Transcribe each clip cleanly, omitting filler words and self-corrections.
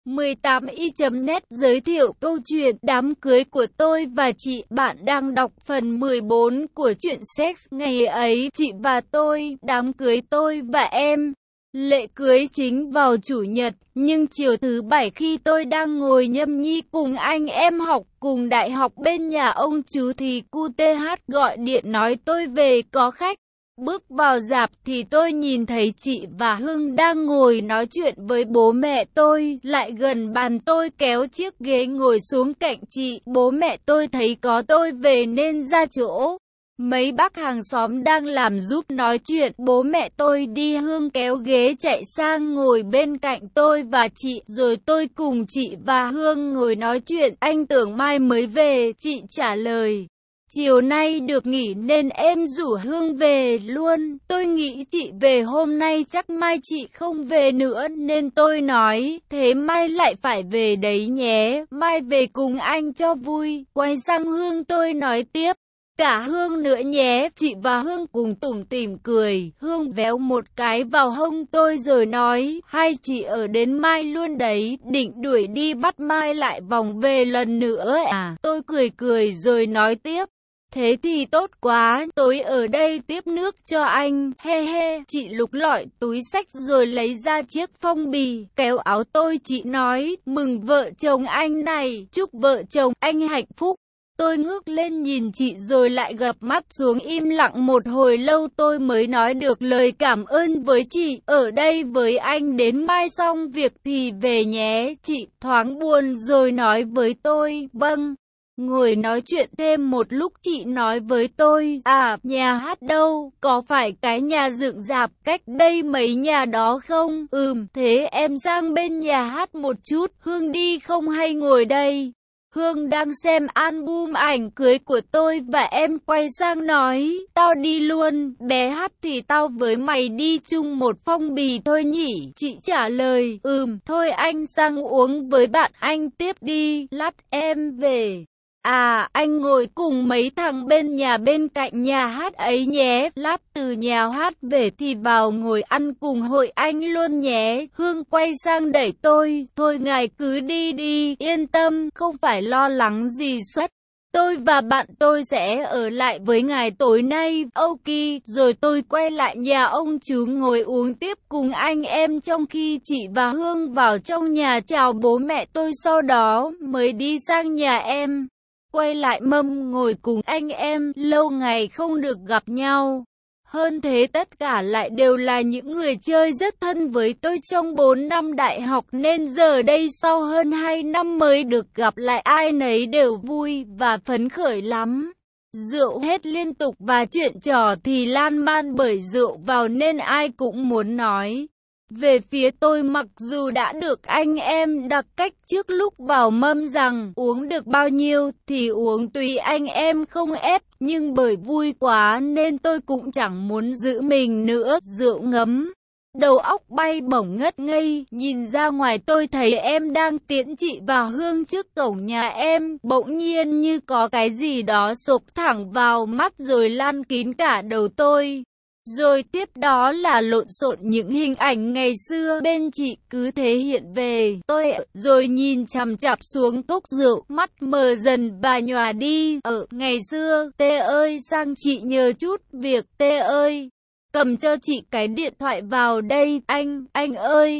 18i.net giới thiệu câu chuyện đám cưới của tôi và chị. Bạn đang đọc phần 14 của truyện Sex. Ngày ấy, chị và tôi, đám cưới tôi và em. Lễ cưới chính vào Chủ nhật, nhưng chiều thứ Bảy khi tôi đang ngồi nhâm nhi cùng anh em học cùng đại học bên nhà ông chú thì QTH gọi điện nói tôi về có khách. Bước vào rạp thì tôi nhìn thấy chị và Hưng đang ngồi nói chuyện với bố mẹ tôi, lại gần bàn tôi kéo chiếc ghế ngồi xuống cạnh chị. Bố mẹ tôi thấy có tôi về nên ra chỗ mấy bác hàng xóm đang làm giúp nói chuyện. Bố mẹ tôi đi, Hương kéo ghế chạy sang ngồi bên cạnh tôi và chị, rồi tôi cùng chị và Hương ngồi nói chuyện. Anh tưởng mai mới về, chị trả lời. Chiều nay được nghỉ nên em rủ Hương về luôn. Tôi nghĩ chị về hôm nay chắc mai chị không về nữa nên tôi nói, thế mai lại phải về đấy nhé, mai về cùng anh cho vui. Quay sang Hương tôi nói tiếp, cả Hương nữa nhé. Chị và Hương cùng tủm tỉm cười. Hương véo một cái vào hông tôi rồi nói, hai chị ở đến mai luôn đấy, định đuổi đi bắt mai lại vòng về lần nữa à? Tôi cười rồi nói tiếp, thế thì tốt quá, tối ở đây tiếp nước cho anh, he he. Chị lục lọi túi xách rồi lấy ra chiếc phong bì, kéo áo tôi. Chị nói, mừng vợ chồng anh này, chúc vợ chồng anh hạnh phúc. Tôi ngước lên nhìn chị rồi lại gập mắt xuống, im lặng một hồi lâu tôi mới nói được lời cảm ơn với chị, ở đây với anh đến mai xong việc thì về nhé. Chị thoáng buồn rồi nói với tôi, vâng. Ngồi nói chuyện thêm một lúc chị nói với tôi, à, nhà hát đâu, có phải cái nhà dựng rạp cách đây mấy nhà đó không? Thế em sang bên nhà hát một chút, Hương đi không hay ngồi đây? Hương đang xem album ảnh cưới của tôi và em quay sang nói, tao đi luôn, bé hát thì tao với mày đi chung một phong bì thôi nhỉ? Chị trả lời, thôi anh sang uống với bạn anh tiếp đi, lát em về. À, anh ngồi cùng mấy thằng bên cạnh nhà hát ấy nhé, lát từ nhà hát về thì vào ngồi ăn cùng hội anh luôn nhé. Hương quay sang đẩy tôi, thôi ngài cứ đi đi, yên tâm, không phải lo lắng gì hết. Tôi và bạn tôi sẽ ở lại với ngài tối nay, ok. Rồi tôi quay lại nhà ông chú ngồi uống tiếp cùng anh em trong khi chị và Hương vào trong nhà chào bố mẹ tôi, sau đó mới đi sang nhà em. Quay lại mâm ngồi cùng anh em, lâu ngày không được gặp nhau. Hơn thế tất cả lại đều là những người chơi rất thân với tôi trong 4 năm đại học nên giờ đây sau hơn 2 năm mới được gặp lại, ai nấy đều vui và phấn khởi lắm. Rượu hết liên tục và chuyện trò thì lan man bởi rượu vào nên ai cũng muốn nói. Về phía tôi, mặc dù đã được anh em đặt cách trước lúc vào mâm rằng uống được bao nhiêu thì uống tùy anh em không ép, nhưng bởi vui quá nên tôi cũng chẳng muốn giữ mình nữa. Rượu ngấm, đầu óc bay bổng ngất ngây, nhìn ra ngoài tôi thấy em đang tiễn chị và Hương trước cổng nhà em, bỗng nhiên như có cái gì đó xộc thẳng vào mắt rồi lan kín cả đầu tôi. Rồi tiếp đó là lộn xộn những hình ảnh ngày xưa bên chị cứ thế hiện về tôi, rồi nhìn chằm chặp xuống cốc rượu, mắt mờ dần và nhòa đi. Ngày xưa, Tê ơi, sang chị nhờ chút việc, Tê ơi. Cầm cho chị cái điện thoại vào đây, anh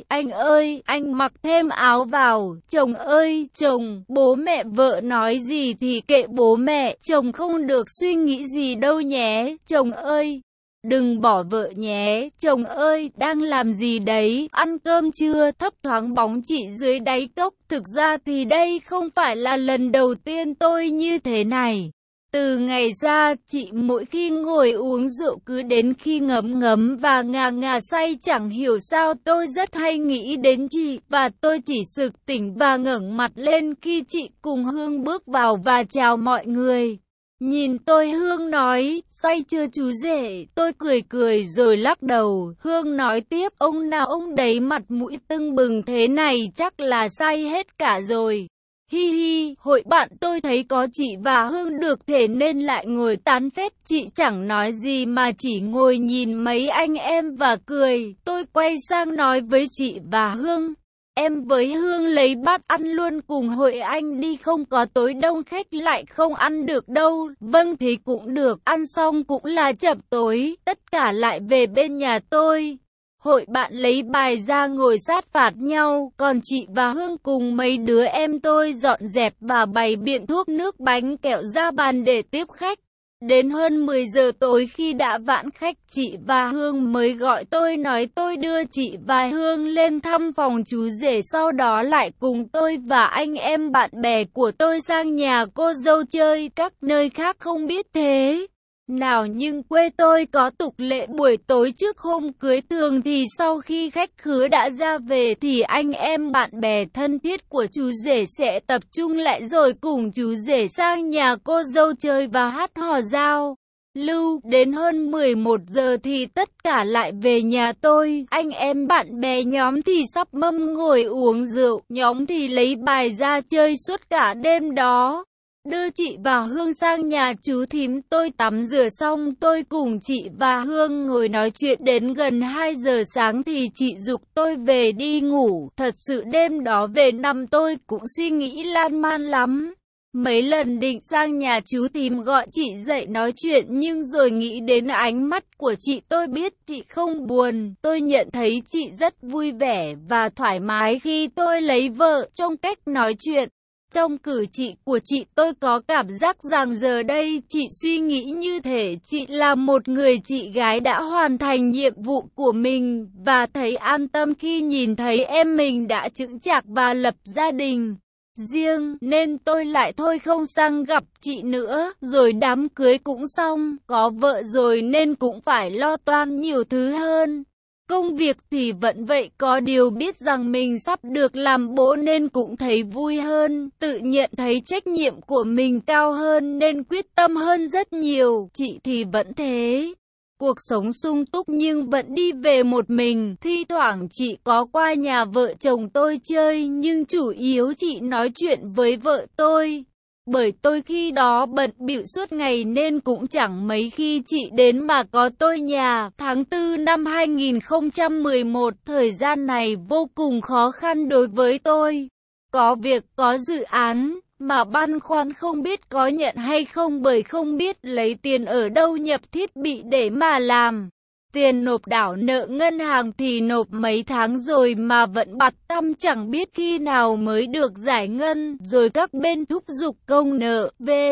ơi, anh mặc thêm áo vào, chồng ơi, chồng, bố mẹ vợ nói gì thì kệ bố mẹ, chồng không được suy nghĩ gì đâu nhé, chồng ơi. Đừng bỏ vợ nhé, chồng ơi, đang làm gì đấy, ăn cơm chưa? Thấp thoáng bóng chị dưới đáy cốc, thực ra thì đây không phải là lần đầu tiên tôi như thế này. Từ ngày ra, chị mỗi khi ngồi uống rượu cứ đến khi ngấm và ngà say chẳng hiểu sao tôi rất hay nghĩ đến chị, và tôi chỉ sực tỉnh và ngẩng mặt lên khi chị cùng Hương bước vào và chào mọi người. Nhìn tôi, Hương nói, say chưa chú rể? Tôi cười rồi lắc đầu. Hương nói tiếp, ông nào ông đấy mặt mũi tưng bừng thế này chắc là say hết cả rồi. Hi hi, hội bạn tôi thấy có chị và Hương được thế nên lại ngồi tán phét. Chị chẳng nói gì mà chỉ ngồi nhìn mấy anh em và cười. Tôi quay sang nói với chị và Hương, em với Hương lấy bát ăn luôn cùng Hội Anh đi, không có tối đông khách lại không ăn được đâu. Vâng thì cũng được, ăn xong cũng là chập tối, tất cả lại về bên nhà tôi. Hội bạn lấy bài ra ngồi sát phạt nhau, còn chị và Hương cùng mấy đứa em tôi dọn dẹp và bày biện thuốc nước bánh kẹo ra bàn để tiếp khách. Đến hơn 10 giờ tối khi đã vãn khách, chị và Hương mới gọi tôi nói tôi đưa chị và Hương lên thăm phòng chú rể, sau đó lại cùng tôi và anh em bạn bè của tôi sang nhà cô dâu chơi. Các nơi khác không biết thế nào nhưng quê tôi có tục lệ buổi tối trước hôm cưới, thường thì sau khi khách khứa đã ra về thì anh em bạn bè thân thiết của chú rể sẽ tập trung lại rồi cùng chú rể sang nhà cô dâu chơi và hát hò giao lưu. Đến hơn 11 giờ thì tất cả lại về nhà tôi. Anh em bạn bè nhóm thì sắp mâm ngồi uống rượu, nhóm thì lấy bài ra chơi suốt cả đêm đó. Đưa chị và Hương sang nhà chú thím tôi tắm rửa xong, tôi cùng chị và Hương ngồi nói chuyện đến gần 2 giờ sáng thì chị giục tôi về đi ngủ. Thật sự đêm đó về nằm tôi cũng suy nghĩ lan man lắm. Mấy lần định sang nhà chú thím gọi chị dậy nói chuyện nhưng rồi nghĩ đến ánh mắt của chị tôi biết chị không buồn. Tôi nhận thấy chị rất vui vẻ và thoải mái khi tôi lấy vợ, trong cách nói chuyện, trong cử chỉ của chị tôi có cảm giác rằng giờ đây chị suy nghĩ như thể chị là một người chị gái đã hoàn thành nhiệm vụ của mình và thấy an tâm khi nhìn thấy em mình đã chững chạc và lập gia đình riêng, nên tôi lại thôi không sang gặp chị nữa. Rồi đám cưới cũng xong, có vợ rồi nên cũng phải lo toan nhiều thứ hơn. Công việc thì vẫn vậy, có điều biết rằng mình sắp được làm bố nên cũng thấy vui hơn, tự nhận thấy trách nhiệm của mình cao hơn nên quyết tâm hơn rất nhiều. Chị thì vẫn thế. Cuộc sống sung túc nhưng vẫn đi về một mình, thi thoảng chị có qua nhà vợ chồng tôi chơi nhưng chủ yếu chị nói chuyện với vợ tôi. Bởi tôi khi đó bận bịu suốt ngày nên cũng chẳng mấy khi chị đến mà có tôi nhà. Tháng 4 năm 2011, thời gian này vô cùng khó khăn đối với tôi. Có việc, có dự án, mà băn khoăn không biết có nhận hay không bởi không biết lấy tiền ở đâu nhập thiết bị để mà làm. Tiền nộp đảo nợ ngân hàng thì nộp mấy tháng rồi mà vẫn bặt tăm chẳng biết khi nào mới được giải ngân. Rồi các bên thúc giục công nợ,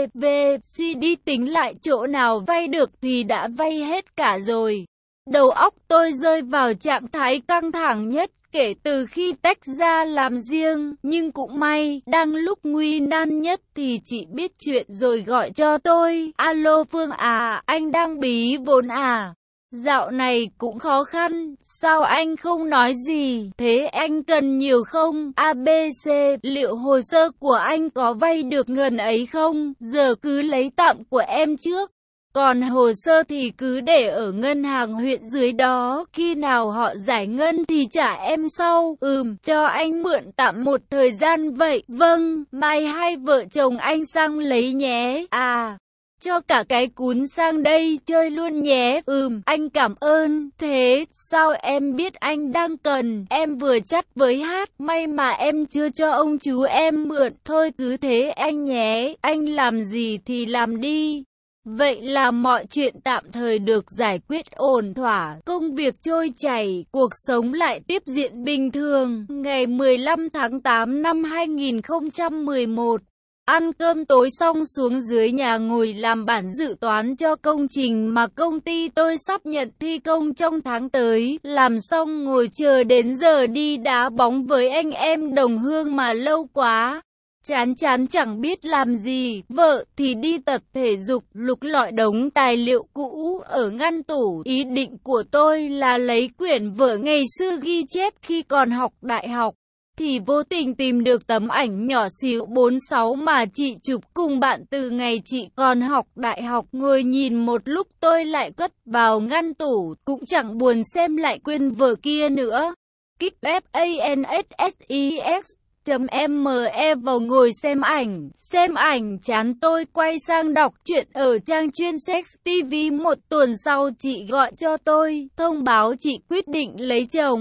suy đi tính lại chỗ nào vay được thì đã vay hết cả rồi. Đầu óc tôi rơi vào trạng thái căng thẳng nhất kể từ khi tách ra làm riêng. Nhưng cũng may, đang lúc nguy nan nhất thì chị biết chuyện rồi gọi cho tôi. Alo Phương à, anh đang bí vốn à? Dạo này cũng khó khăn, sao anh không nói gì, thế anh cần nhiều không? ABC, liệu hồ sơ của anh có vay được ngân ấy không? Giờ cứ lấy tạm của em trước, còn hồ sơ thì cứ để ở ngân hàng huyện dưới đó, khi nào họ giải ngân thì trả em sau. Cho anh mượn tạm một thời gian vậy. Vâng, mai hai vợ chồng anh sang lấy nhé. À, cho cả cái cún sang đây chơi luôn nhé. Anh cảm ơn. Thế sao em biết anh đang cần? Em vừa chắt với hát, may mà em chưa cho ông chú em mượn. Thôi cứ thế anh nhé, anh làm gì thì làm đi. Vậy là mọi chuyện tạm thời được giải quyết ổn thỏa, công việc trôi chảy, cuộc sống lại tiếp diễn bình thường. Ngày 15 tháng 8 năm 2011, ăn cơm tối xong xuống dưới nhà ngồi làm bản dự toán cho công trình mà công ty tôi sắp nhận thi công trong tháng tới. Làm xong ngồi chờ đến giờ đi đá bóng với anh em đồng hương mà lâu quá. Chán chẳng biết làm gì, vợ thì đi tập thể dục, lục lọi đống tài liệu cũ ở ngăn tủ. Ý định của tôi là lấy quyển vở ngày xưa ghi chép khi còn học đại học, thì vô tình tìm được tấm ảnh nhỏ xíu 46 mà chị chụp cùng bạn từ ngày chị còn học đại học. Ngồi nhìn một lúc tôi lại cất vào ngăn tủ, cũng chẳng buồn xem lại quyển vở kia nữa. Kích FANSSEX .me vào ngồi xem ảnh chán tôi quay sang đọc truyện ở trang chuyên Sex TV. Một tuần sau chị gọi cho tôi, thông báo chị quyết định lấy chồng.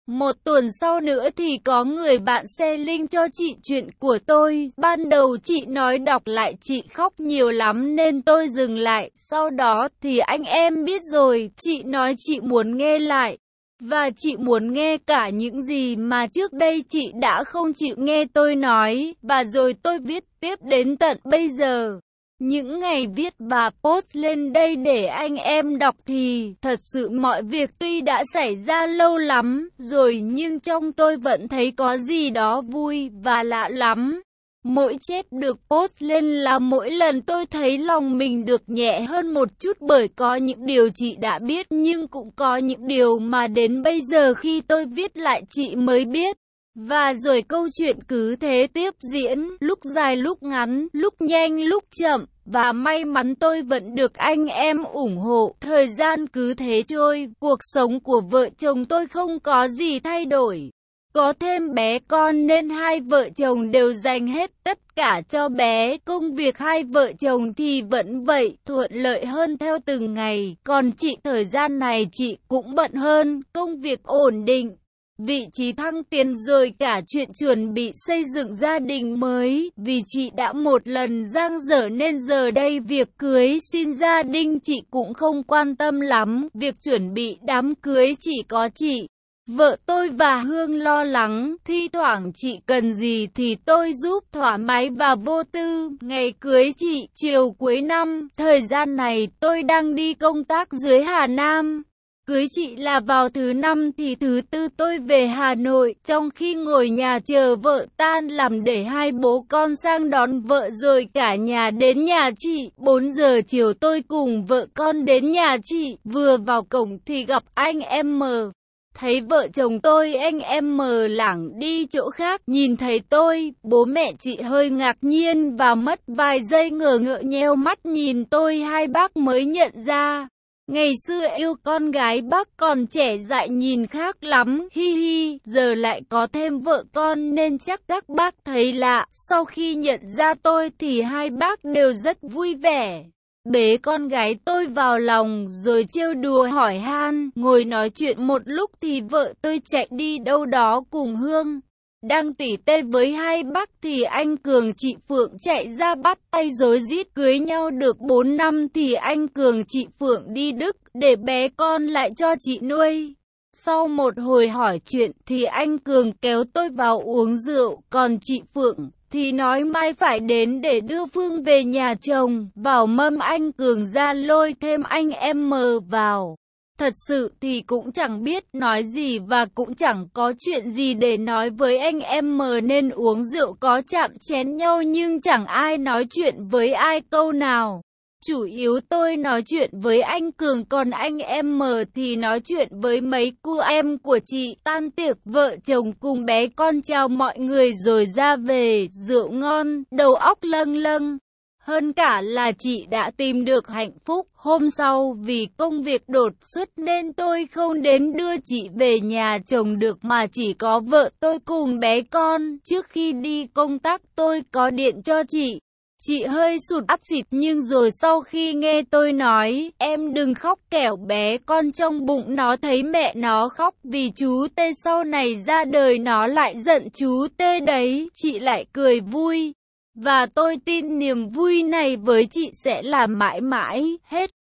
Một tuần sau nữa thì có người bạn share link cho chị chuyện của tôi. Ban đầu chị nói đọc lại chị khóc nhiều lắm nên tôi dừng lại. Sau đó thì anh em biết rồi, chị nói chị muốn nghe lại. Và chị muốn nghe cả những gì mà trước đây chị đã không chịu nghe tôi nói. Và rồi tôi viết tiếp đến tận bây giờ. Những ngày viết và post lên đây để anh em đọc thì thật sự mọi việc tuy đã xảy ra lâu lắm rồi nhưng trong tôi vẫn thấy có gì đó vui và lạ lắm. Mỗi chép được post lên là mỗi lần tôi thấy lòng mình được nhẹ hơn một chút bởi có những điều chị đã biết nhưng cũng có những điều mà đến bây giờ khi tôi viết lại chị mới biết. Và rồi câu chuyện cứ thế tiếp diễn, lúc dài lúc ngắn, lúc nhanh lúc chậm. Và may mắn tôi vẫn được anh em ủng hộ. Thời gian cứ thế trôi, cuộc sống của vợ chồng tôi không có gì thay đổi. Có thêm bé con nên hai vợ chồng đều dành hết tất cả cho bé. Công việc hai vợ chồng thì vẫn vậy, thuận lợi hơn theo từng ngày. Còn chị thời gian này chị cũng bận hơn, công việc ổn định, vị trí thăng tiến rồi cả chuyện chuẩn bị xây dựng gia đình mới. Vì chị đã một lần dang dở nên giờ đây việc cưới xin gia đình chị cũng không quan tâm lắm. Việc chuẩn bị đám cưới chỉ có chị, vợ tôi và Hương lo lắng. Thi thoảng chị cần gì thì tôi giúp thoải mái và vô tư. Ngày cưới chị chiều cuối năm, thời gian này tôi đang đi công tác dưới Hà Nam. Cưới chị là vào thứ năm thì thứ tư tôi về Hà Nội, trong khi ngồi nhà chờ vợ tan làm để hai bố con sang đón vợ rồi cả nhà đến nhà chị. 4 giờ chiều tôi cùng vợ con đến nhà chị, vừa vào cổng thì gặp anh em M. Thấy vợ chồng tôi anh em M lảng đi chỗ khác, nhìn thấy tôi, bố mẹ chị hơi ngạc nhiên và mất vài giây ngờ ngợ nheo mắt nhìn tôi. Hai bác mới nhận ra. Ngày xưa yêu con gái bác còn trẻ dại nhìn khác lắm, hi hi, giờ lại có thêm vợ con nên chắc các bác thấy lạ. Sau khi nhận ra tôi thì hai bác đều rất vui vẻ. Bế con gái tôi vào lòng rồi trêu đùa hỏi han, ngồi nói chuyện một lúc thì vợ tôi chạy đi đâu đó cùng Hương. Đang tỉ tê với hai bác thì anh Cường chị Phượng chạy ra bắt tay rối rít. Cưới nhau được 4 năm thì anh Cường chị Phượng đi Đức để bé con lại cho chị nuôi. Sau một hồi hỏi chuyện thì anh Cường kéo tôi vào uống rượu, còn chị Phượng thì nói mai phải đến để đưa Phương về nhà chồng. Vào mâm anh Cường ra lôi thêm anh em M vào. Thật sự thì cũng chẳng biết nói gì và cũng chẳng có chuyện gì để nói với anh em M nên uống rượu có chạm chén nhau nhưng chẳng ai nói chuyện với ai câu nào. Chủ yếu tôi nói chuyện với anh Cường còn anh em M thì nói chuyện với mấy cô em của chị. Tan tiệc vợ chồng cùng bé con chào mọi người rồi ra về, rượu ngon, đầu óc lâng lâng. Hơn cả là chị đã tìm được hạnh phúc. Hôm sau vì công việc đột xuất nên tôi không đến đưa chị về nhà chồng được mà chỉ có vợ tôi cùng bé con. Trước khi đi công tác tôi có điện cho chị. Chị hơi sụt ắp xịt nhưng rồi sau khi nghe tôi nói, em đừng khóc kẻo bé con trong bụng nó thấy mẹ nó khóc vì chú Tê sau này ra đời nó lại giận chú Tê đấy. Chị lại cười vui. Và tôi tin niềm vui này với chị sẽ là mãi mãi. Hết.